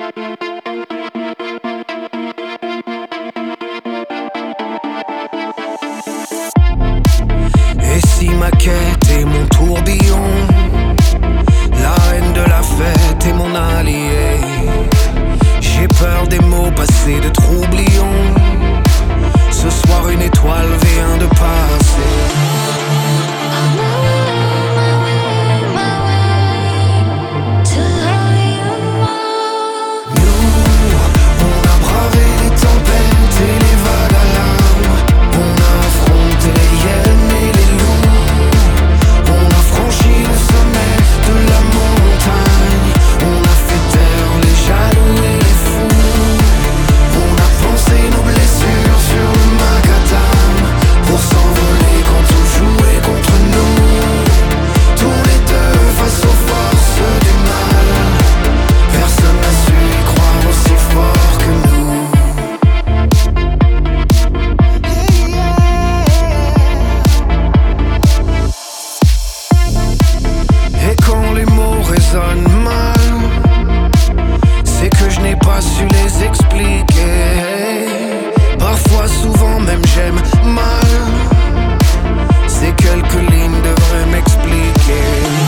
Et si ma quête est mon tourbillon, la reine de la fête est mon allié. J'ai peur des mots passés de troublions. Ce soir une étoile vient de passer. C'est que je n'ai pas su les expliquer. Parfois, souvent même j'aime mal. Ces quelques lignes devraient m'expliquer.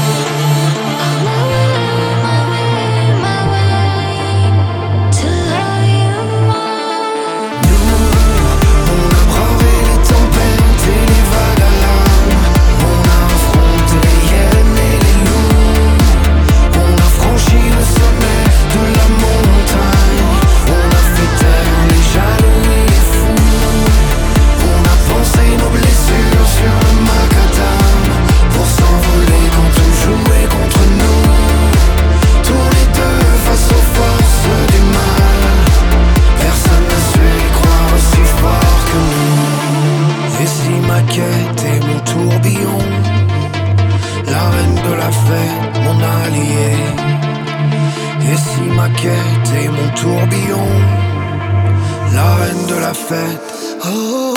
Et mon tourbillon, la reine de la fête, mon allié. Et si ma quête est mon tourbillon, la reine de la fête, oh.